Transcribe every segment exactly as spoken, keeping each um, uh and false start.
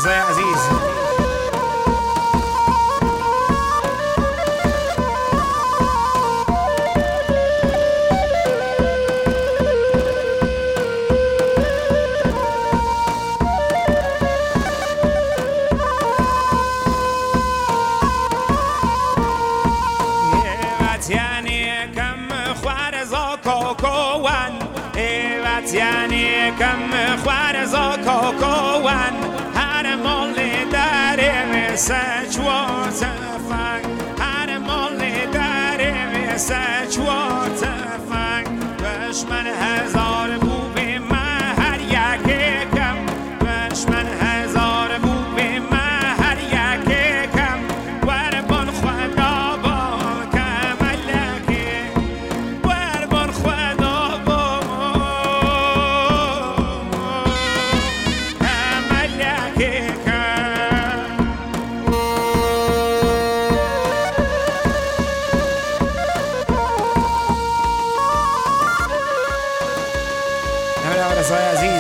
رضای عزیز یعنی کم خوارزا کوکوان هر مولی داره سچ و تفنگ هر مولی داره سچ و تفنگ دشمن هزار بوبی من هر یک کم دشمن هزار بوبی من هر یک کم وربان خدا با کملکی وربان خدا رضای عزیز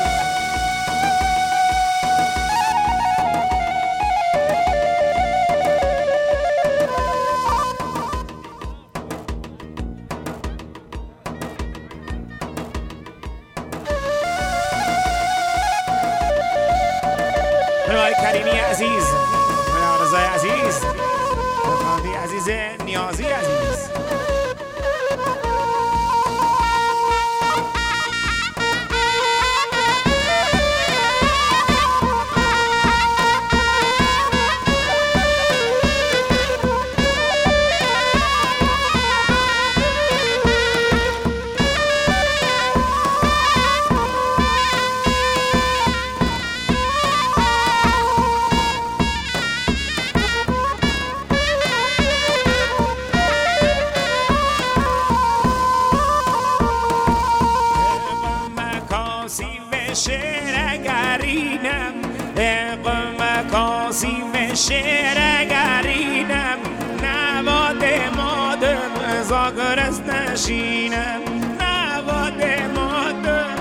رضای کریمی عزیز رضای عزیز رضای عزیز نیازی عزیز شیرگرینم اقم کاسی و شیرگرینم نواد مادم زاگرست نشینم نواد مادم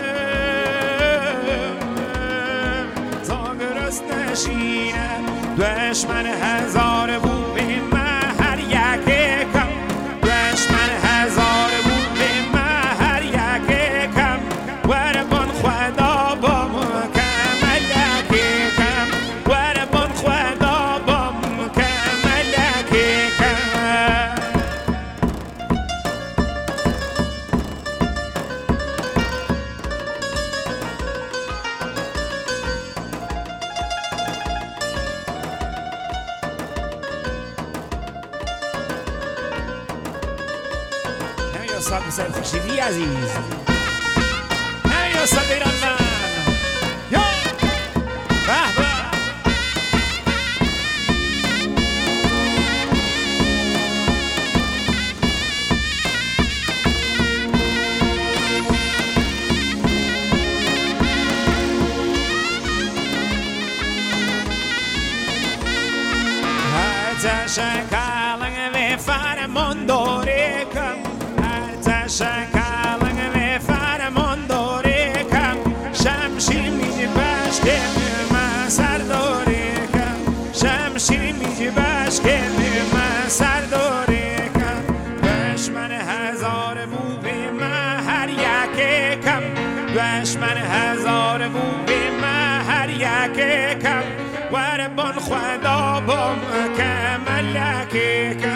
زاگرست نشینم دشمن هزار بوبی من هر یک کم دشمن هزار بوبی من هر یک کم وربان خدا با مکملکی کم وربان خدا با مکملکی کم همین استاد حسین خورشیدی عزیز همین استاد ایران من یا به به تشکلنگ و فرمان داره کم هر تشکلنگ و فرمان داره کم شمشیر میجی بشکه من سر داره کم شمشیر میجی بشکه من سر داره کم دشمن هزار بوبی من هر یک کم دشمن هزار بوبی من هر یک کم وربان خدا با مکملکی